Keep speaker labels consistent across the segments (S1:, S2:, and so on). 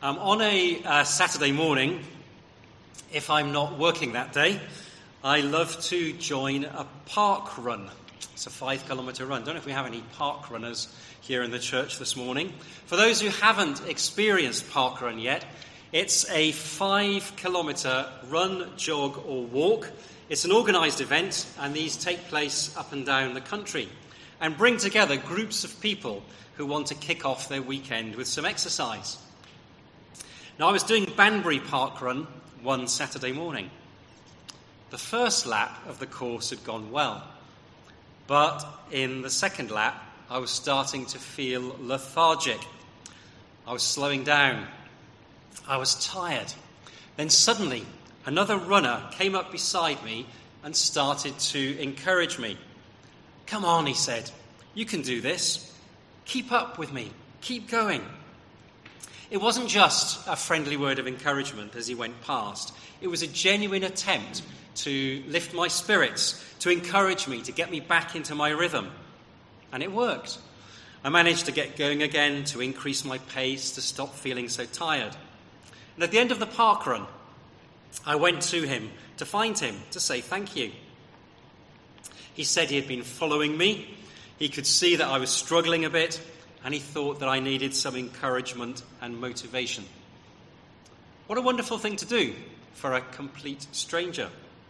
S1: On a Saturday morning, if I'm not working that day, I love to join a park run. It's a 5-kilometre run. Don't know if we have any park runners here in the church this morning. For those who haven't experienced park run yet, it's a 5-kilometre run, jog or walk. It's an organised event, and these take place up and down the country and bring together groups of people who want to kick off their weekend with some exercise. Now, I was doing Banbury Park Run one Saturday morning. The first lap of the course had gone well, but in the second lap, I was starting to feel lethargic. I was slowing down. I was tired. Then suddenly, another runner came up beside me and started to encourage me. "Come on," he said. "You can do this. Keep up with me. Keep going." It wasn't just a friendly word of encouragement as he went past. It was a genuine attempt to lift my spirits, to encourage me, to get me back into my rhythm. And it worked. I managed to get going again, to increase my pace, to stop feeling so tired. And at the end of the park run, I went to him to find him, to say thank you. He said he had been following me. He could see that I was struggling a bit, and he thought that I needed some encouragement and motivation. What a wonderful thing to do for a complete stranger.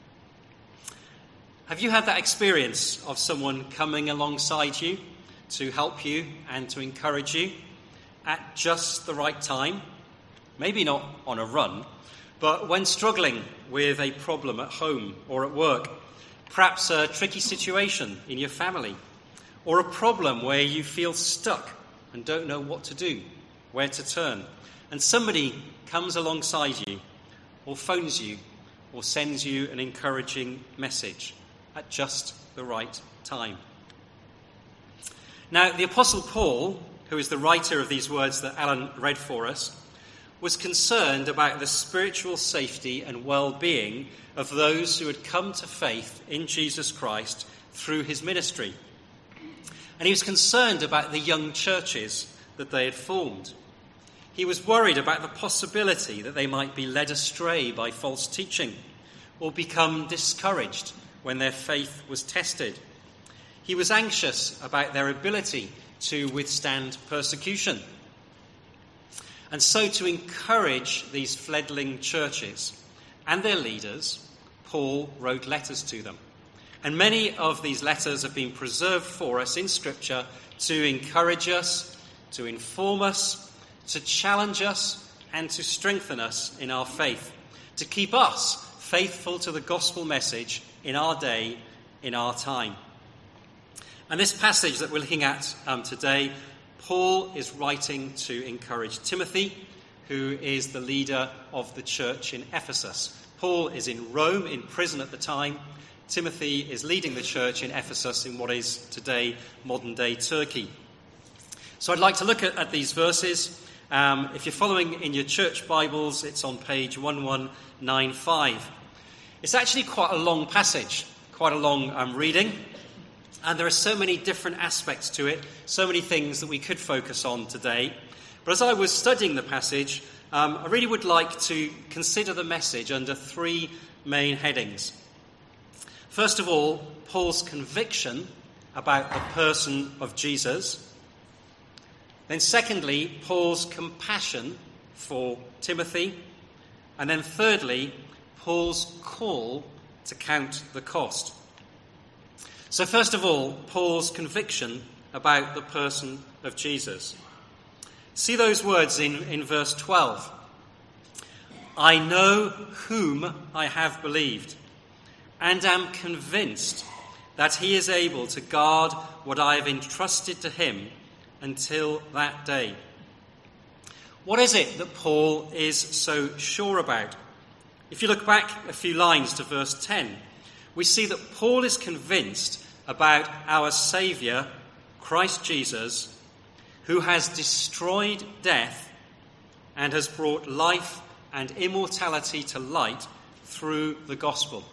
S1: Have you had that experience of someone coming alongside you to help you and to encourage you at just the right time? Maybe not on a run, but when struggling with a problem at home or at work, perhaps a tricky situation in your family, or a problem where you feel stuck and don't know what to do, where to turn, and somebody comes alongside you, or phones you, or sends you an encouraging message at just the right time. Now, the Apostle Paul, who is the writer of these words that Alan read for us, was concerned about the spiritual safety and well-being of those who had come to faith in Jesus Christ through his ministry. And he was concerned about the young churches that they had formed. He was worried about the possibility that they might be led astray by false teaching or become discouraged when their faith was tested. He was anxious about their ability to withstand persecution. And so, to encourage these fledgling churches and their leaders, Paul wrote letters to them. And many of these letters have been preserved for us in Scripture to encourage us, to inform us, to challenge us, and to strengthen us in our faith, to keep us faithful to the gospel message in our day, in our time. And this passage that we're looking at today, Paul is writing to encourage Timothy, who is the leader of the church in Ephesus. Paul is in Rome, in prison at the time. Timothy is leading the church in Ephesus in what is today modern-day Turkey. So I'd like to look at these verses. If you're following in your church Bibles, it's on page 1195. It's actually quite a long passage, quite a long reading. And there are so many different aspects to it, so many things that we could focus on today. But as I was studying the passage, I really would like to consider the message under 3 main headings. First of all, Paul's conviction about the person of Jesus. Then secondly, Paul's compassion for Timothy. And then thirdly, Paul's call to count the cost. So first of all, Paul's conviction about the person of Jesus. See those words in verse 12. "I know whom I have believed, and am convinced that he is able to guard what I have entrusted to him until that day." What is it that Paul is so sure about? If you look back a few lines to verse 10, we see that Paul is convinced about our Saviour, Christ Jesus, who has destroyed death and has brought life and immortality to light through the gospel.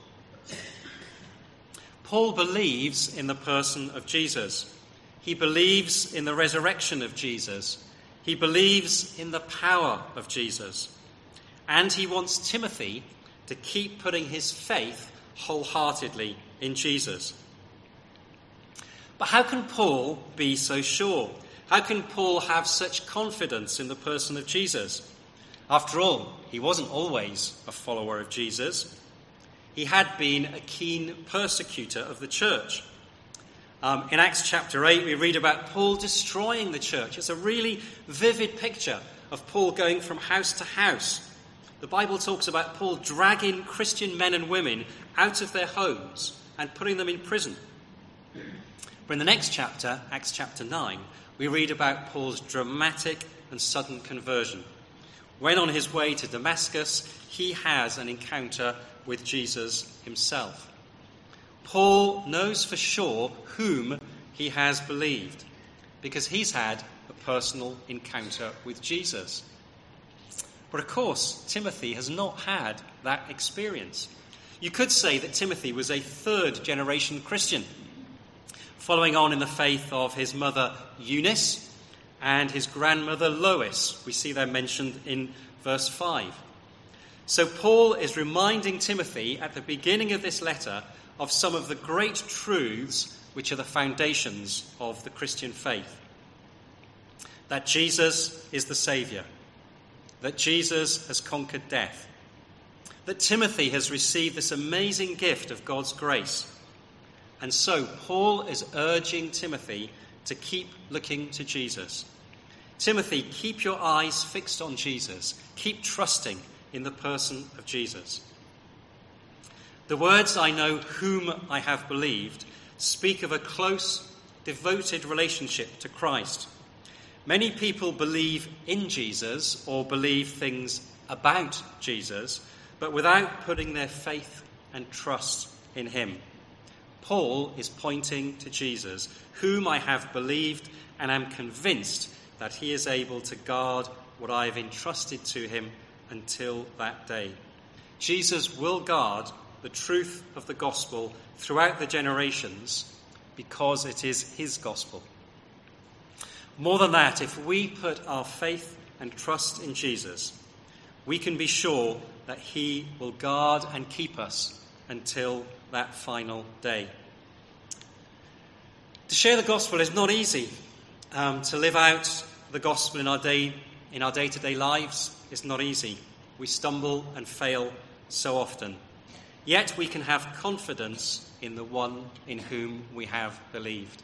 S1: Paul believes in the person of Jesus. He believes in the resurrection of Jesus. He believes in the power of Jesus. And he wants Timothy to keep putting his faith wholeheartedly in Jesus. But how can Paul be so sure? How can Paul have such confidence in the person of Jesus? After all, he wasn't always a follower of Jesus. He had been a keen persecutor of the church. In Acts chapter 8, we read about Paul destroying the church. It's a really vivid picture of Paul going from house to house. The Bible talks about Paul dragging Christian men and women out of their homes and putting them in prison. But in the next chapter, Acts chapter 9, we read about Paul's dramatic and sudden conversion. When on his way to Damascus, he has an encounter with Jesus himself. Paul knows for sure whom he has believed because he's had a personal encounter with Jesus. But of course, Timothy has not had that experience. You could say that Timothy was a third-generation Christian, following on in the faith of his mother Eunice and his grandmother Lois. We see them mentioned in verse 5. So Paul is reminding Timothy at the beginning of this letter of some of the great truths which are the foundations of the Christian faith. That Jesus is the Saviour. That Jesus has conquered death. That Timothy has received this amazing gift of God's grace. And so Paul is urging Timothy to keep looking to Jesus. Timothy, keep your eyes fixed on Jesus. Keep trusting in the person of Jesus. The words, "I know whom I have believed," speak of a close, devoted relationship to Christ. Many people believe in Jesus or believe things about Jesus, but without putting their faith and trust in him. Paul is pointing to Jesus, whom I have believed and am convinced that he is able to guard what I have entrusted to him until that day. Jesus will guard the truth of the gospel throughout the generations because it is his gospel. More than that, if we put our faith and trust in Jesus, we can be sure that he will guard and keep us until that final day. To share the gospel is not easy. To live out the gospel in our day-to-day lives is not easy. We stumble and fail so often. Yet we can have confidence in the one in whom we have believed.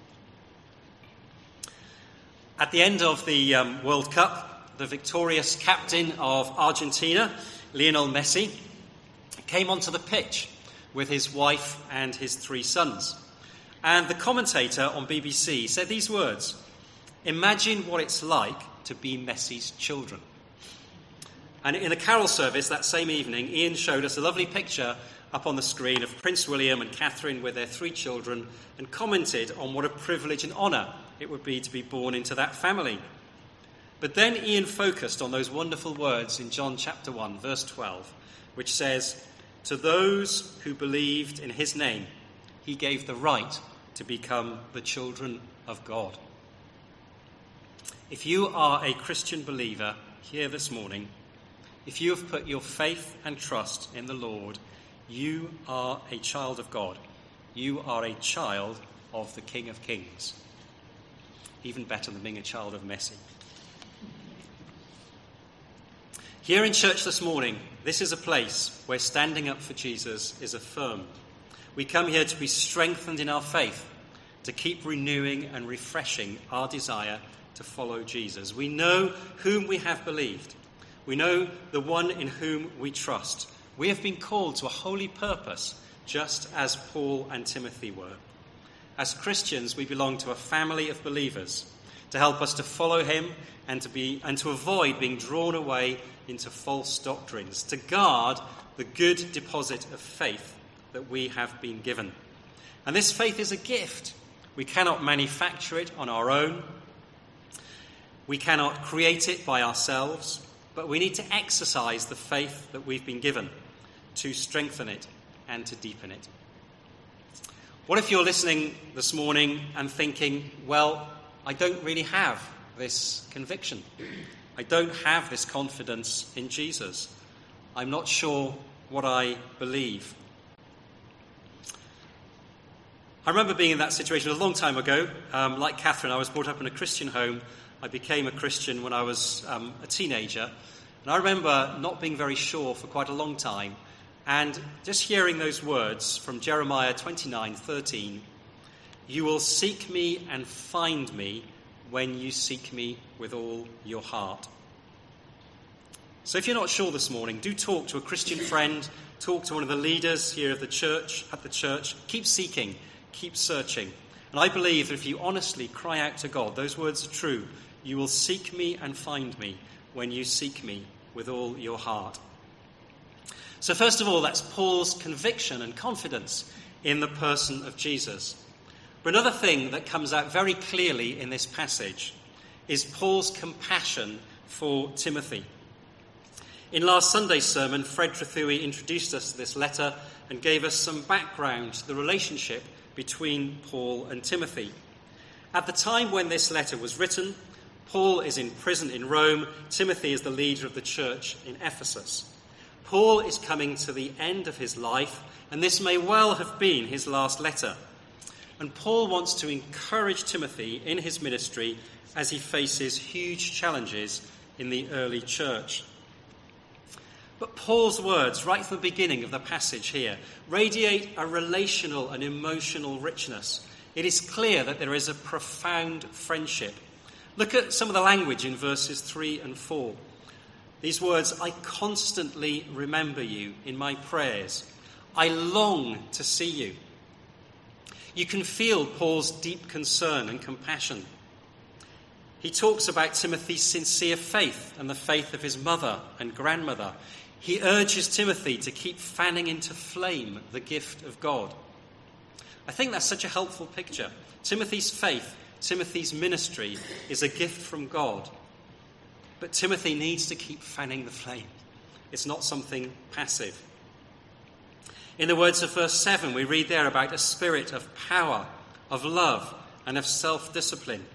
S1: At the end of the World Cup, the victorious captain of Argentina, Lionel Messi, came onto the pitch with his wife and his 3 sons. And the commentator on BBC said these words, "Imagine what it's like to be Messi's children." And in the carol service that same evening, Ian showed us a lovely picture up on the screen of Prince William and Catherine with their 3 children and commented on what a privilege and honour it would be to be born into that family. But then Ian focused on those wonderful words in John chapter 1, verse 12, which says, "To those who believed in his name, he gave the right to become the children of God." If you are a Christian believer here this morning, if you have put your faith and trust in the Lord, you are a child of God. You are a child of the King of Kings. Even better than being a child of Messi. Here in church this morning, this is a place where standing up for Jesus is affirmed. We come here to be strengthened in our faith, to keep renewing and refreshing our desire to follow Jesus. We know whom we have believed. We know the one in whom we trust. We have been called to a holy purpose, just as Paul and Timothy were. As Christians, we belong to a family of believers to help us to follow him and to avoid being drawn away into false doctrines, to guard the good deposit of faith that we have been given. And this faith is a gift. We cannot manufacture it on our own. We cannot create it by ourselves, but we need to exercise the faith that we've been given to strengthen it and to deepen it. What if you're listening this morning and thinking, well, I don't really have this conviction. I don't have this confidence in Jesus. I'm not sure what I believe. I remember being in that situation a long time ago. Like Catherine, I was brought up in a Christian home. I became a Christian when I was a teenager. And I remember not being very sure for quite a long time. And just hearing those words from Jeremiah 29:13, "You will seek me and find me when you seek me with all your heart." So if you're not sure this morning, do talk to a Christian friend, talk to one of the leaders here at the church. Keep seeking, keep searching. And I believe that if you honestly cry out to God, those words are true. You will seek me and find me when you seek me with all your heart. So first of all, that's Paul's conviction and confidence in the person of Jesus. But another thing that comes out very clearly in this passage is Paul's compassion for Timothy. In last Sunday's sermon, Fred Trethewey introduced us to this letter and gave us some background to the relationship between Paul and Timothy. At the time when this letter was written, Paul is in prison in Rome. Timothy is the leader of the church in Ephesus. Paul is coming to the end of his life, and this may well have been his last letter. And Paul wants to encourage Timothy in his ministry as he faces huge challenges in the early church. But Paul's words, right from the beginning of the passage here, radiate a relational and emotional richness. It is clear that there is a profound friendship. Look at some of the language in verses 3 and 4. These words, "I constantly remember you in my prayers. I long to see you." You can feel Paul's deep concern and compassion. He talks about Timothy's sincere faith and the faith of his mother and grandmother. He urges Timothy to keep fanning into flame the gift of God. I think that's such a helpful picture. Timothy's faith, Timothy's ministry is a gift from God. But Timothy needs to keep fanning the flame. It's not something passive. In the words of verse 7, we read there about a spirit of power, of love, and of self-discipline.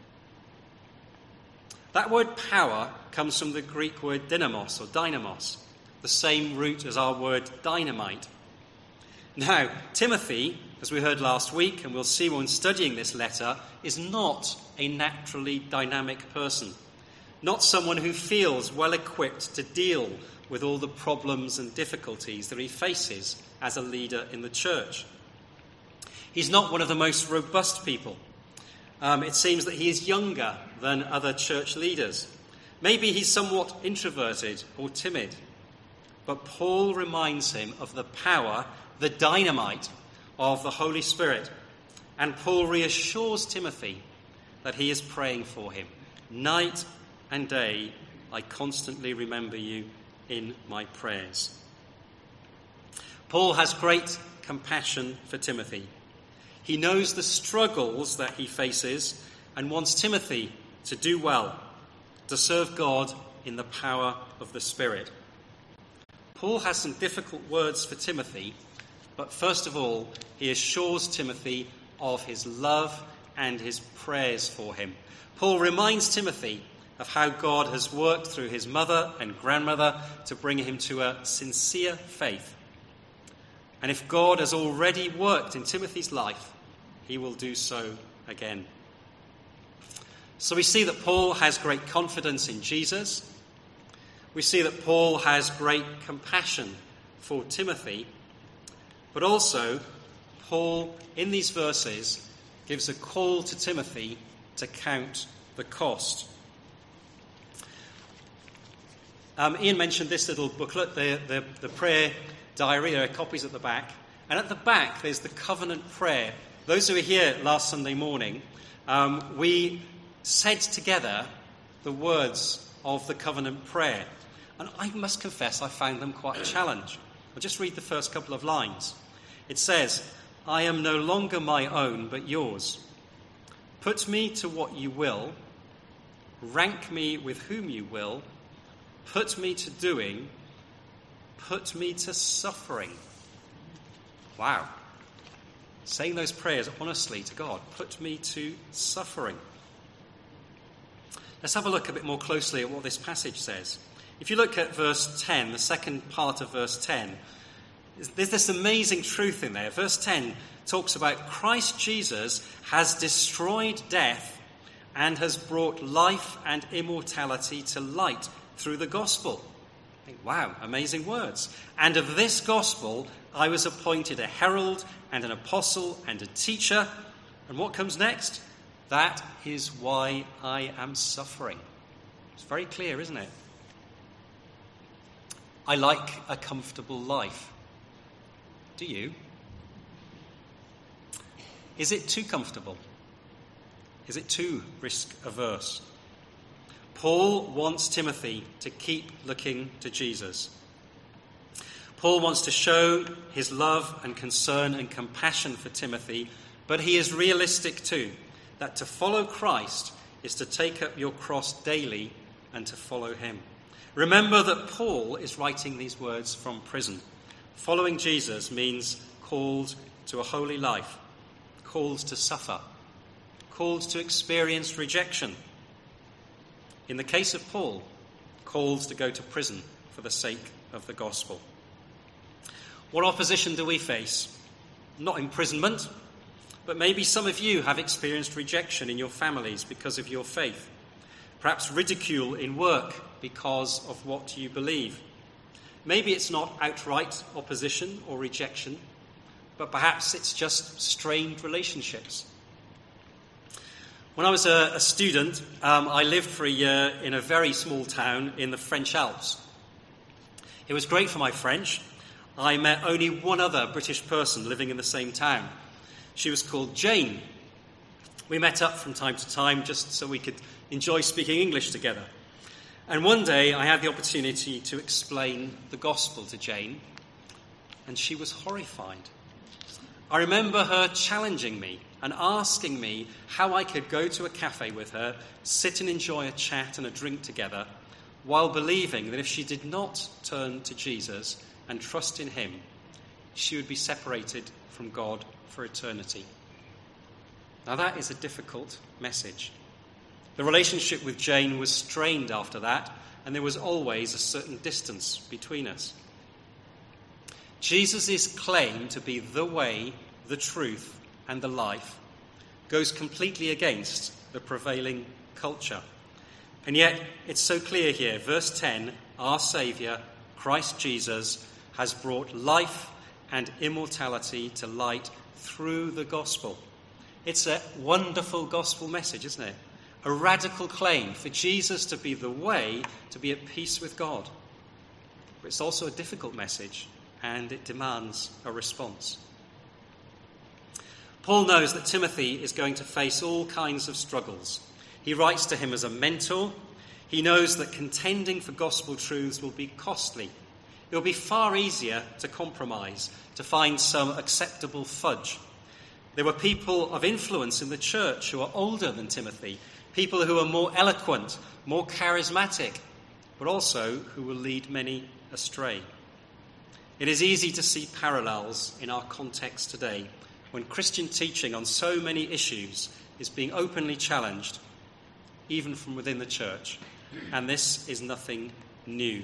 S1: That word power comes from the Greek word dynamos or dynamos, the same root as our word dynamite. Now, Timothy, as we heard last week, and we'll see when studying this letter, is not a naturally dynamic person, not someone who feels well equipped to deal with all the problems and difficulties that he faces as a leader in the church. He's not one of the most robust people. It seems that he is younger than other church leaders. Maybe he's somewhat introverted or timid. But Paul reminds him of the power, the dynamite of the Holy Spirit. And Paul reassures Timothy that he is praying for him. Night and day, I constantly remember you in my prayers. Paul has great compassion for Timothy. He knows the struggles that he faces and wants Timothy to do well, to serve God in the power of the Spirit. Paul has some difficult words for Timothy, but first of all, he assures Timothy of his love and his prayers for him. Paul reminds Timothy of how God has worked through his mother and grandmother to bring him to a sincere faith. And if God has already worked in Timothy's life, he will do so again. So we see that Paul has great confidence in Jesus. We see that Paul has great compassion for Timothy. But also, Paul, in these verses, gives a call to Timothy to count the cost. Ian mentioned this little booklet, the prayer diary. There are copies at the back. And at the back, there's the covenant prayer. Those who were here last Sunday morning, we said together the words of the covenant prayer. And I must confess I found them quite a challenge. I'll just read the first couple of lines. It says, "I am no longer my own, but yours. Put me to what you will. Rank me with whom you will. Put me to doing. Put me to suffering." Wow. Saying those prayers honestly to God. Put me to suffering. Let's have a look a bit more closely at what this passage says. If you look at verse 10, the second part of verse 10, there's this amazing truth in there. Verse 10 talks about Christ Jesus has destroyed death and has brought life and immortality to light through the gospel. I think, wow, amazing words. And of this gospel I was appointed a herald and an apostle and a teacher. And what comes next? That is why I am suffering. It's very clear, isn't it? I like a comfortable life. Do you? Is it too comfortable? Is it too risk-averse? Paul wants Timothy to keep looking to Jesus. Paul wants to show his love and concern and compassion for Timothy, but he is realistic too, that to follow Christ is to take up your cross daily and to follow him. Remember that Paul is writing these words from prison. Following Jesus means called to a holy life, called to suffer, called to experience rejection. In the case of Paul, called to go to prison for the sake of the gospel. What opposition do we face? Not imprisonment, but maybe some of you have experienced rejection in your families because of your faith. Perhaps ridicule in work because of what you believe. Maybe it's not outright opposition or rejection, but perhaps it's just strained relationships. When I was a student, I lived for a year in a very small town in the French Alps. It was great for my French. I met only one other British person living in the same town. She was called Jane. We met up from time to time just so we could enjoy speaking English together. And one day I had the opportunity to explain the gospel to Jane, and she was horrified. I remember her challenging me and asking me how I could go to a cafe with her, sit and enjoy a chat and a drink together, while believing that if she did not turn to Jesus and trust in him, she would be separated from God for eternity. Now that is a difficult message. The relationship with Jane was strained after that, and there was always a certain distance between us. Jesus' claim to be the way, the truth, and the life goes completely against the prevailing culture. And yet, it's so clear here. Verse 10, our Saviour, Christ Jesus, has brought life and immortality to light through the gospel. It's a wonderful gospel message, isn't it? A radical claim for Jesus to be the way to be at peace with God. But it's also a difficult message, and it demands a response. Paul knows that Timothy is going to face all kinds of struggles. He writes to him as a mentor. He knows that contending for gospel truths will be costly. It will be far easier to compromise, to find some acceptable fudge. There were people of influence in the church who are older than Timothy, people who are more eloquent, more charismatic, but also who will lead many astray. It is easy to see parallels in our context today when Christian teaching on so many issues is being openly challenged, even from within the church. And this is nothing new.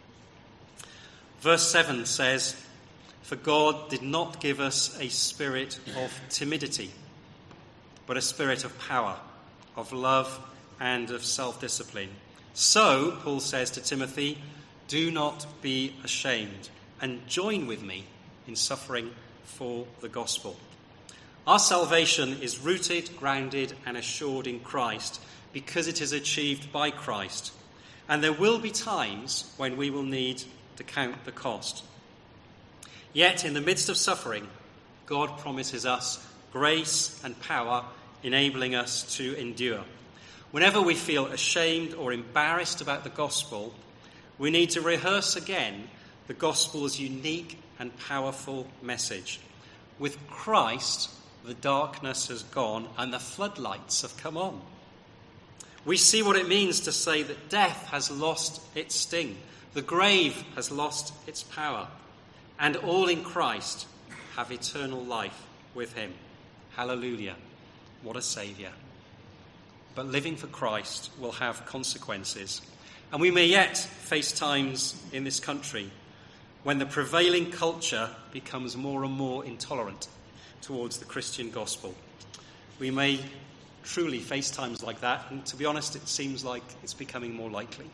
S1: Verse 7 says, "For God did not give us a spirit of timidity, but a spirit of power, of love, and of self-discipline. So," Paul says to Timothy, "do not be ashamed, and join with me in suffering for the gospel." Our salvation is rooted, grounded, and assured in Christ because it is achieved by Christ. And there will be times when we will need to count the cost. Yet, in the midst of suffering, God promises us grace and power, enabling us to endure. Whenever we feel ashamed or embarrassed about the gospel, we need to rehearse again the gospel's unique and powerful message. With Christ, the darkness has gone and the floodlights have come on. We see what it means to say that death has lost its sting, the grave has lost its power, and all in Christ have eternal life with him. Hallelujah. What a Saviour. but living for Christ will have consequences. And we may yet face times in this country when the prevailing culture becomes more and more intolerant towards the Christian gospel. We may truly face times like that, and to be honest, it seems like it's becoming more likely.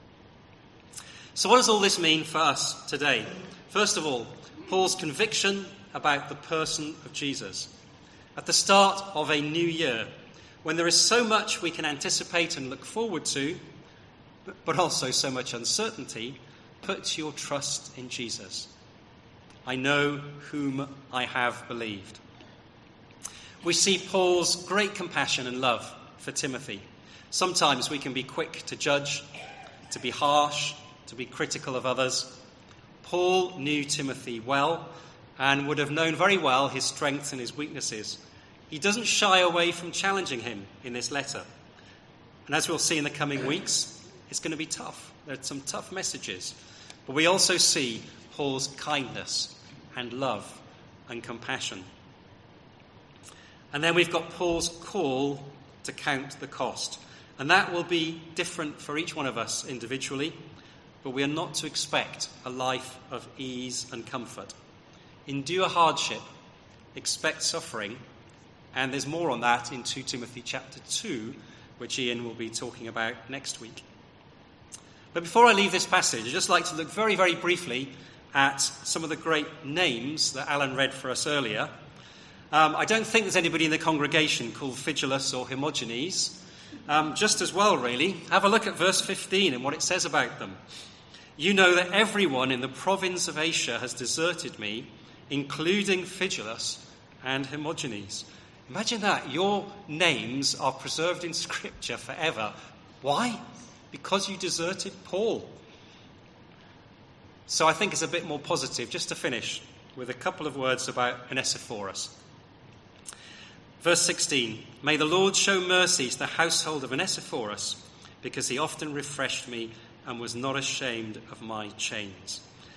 S1: So what does all this mean for us today? First of all, Paul's conviction about the person of Jesus. At the start of a new year, when there is so much we can anticipate and look forward to, but also so much uncertainty, put your trust in Jesus. I know whom I have believed. We see Paul's great compassion and love for Timothy. Sometimes we can be quick to judge, to be harsh, to be critical of others. Paul knew Timothy well and would have known very well his strengths and his weaknesses. He doesn't shy away from challenging him in this letter. And as we'll see in the coming weeks, it's going to be tough. There are some tough messages. But we also see Paul's kindness and love and compassion. And then we've got Paul's call to count the cost. And that will be different for each one of us individually, but we are not to expect a life of ease and comfort. Endure hardship, expect suffering, and there's more on that in 2 Timothy chapter 2, which Ian will be talking about next week. But before I leave this passage, I'd just like to look very, very briefly at some of the great names that Alan read for us earlier. I don't think there's anybody in the congregation called Phygelus or Hermogenes. Just as well, really. Have a look at verse 15 and what it says about them. You know that everyone in the province of Asia has deserted me, including Phygelus and Hermogenes. Imagine that. Your names are preserved in Scripture forever. Why? Because you deserted Paul. So I think it's a bit more positive, just to finish with a couple of words about Onesiphorus. Verse 16, may the Lord show mercy to the household of Onesiphorus, because he often refreshed me and was not ashamed of my chains.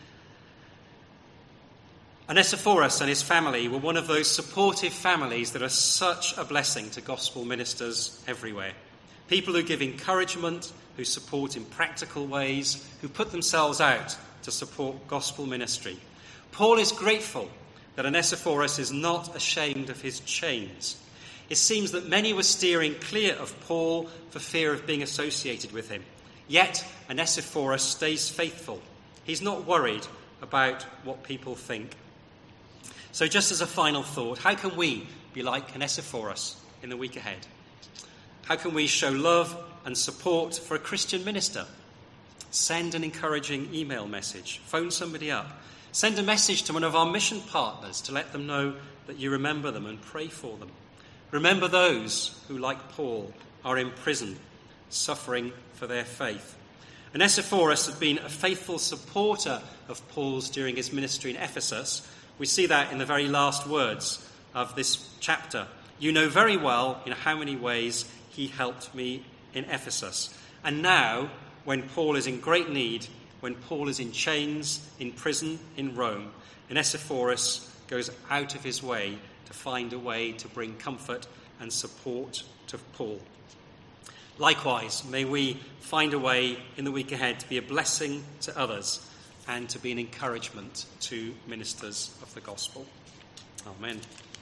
S1: Onesiphorus and his family were one of those supportive families that are such a blessing to gospel ministers everywhere. People who give encouragement, who support in practical ways, who put themselves out to support gospel ministry. Paul is grateful that Onesiphorus is not ashamed of his chains. It seems that many were steering clear of Paul for fear of being associated with him. Yet Onesiphorus stays faithful. He's not worried about what people think. So just as a final thought, how can we be like Onesiphorus in the week ahead? How can we show love and support for a Christian minister? Send an encouraging email message. Phone somebody up. Send a message to one of our mission partners to let them know that you remember them and pray for them. Remember those who, like Paul, are in prison, suffering for their faith. Onesiphorus had been a faithful supporter of Paul's during his ministry in Ephesus. We see that in the very last words of this chapter. You know very well in how many ways he helped me in Ephesus. And now, when Paul is in great need, when Paul is in chains, in prison, in Rome, Onesiphorus goes out of his way to find a way to bring comfort and support to Paul. Likewise, may we find a way in the week ahead to be a blessing to others and to be an encouragement to ministers of the gospel. Amen.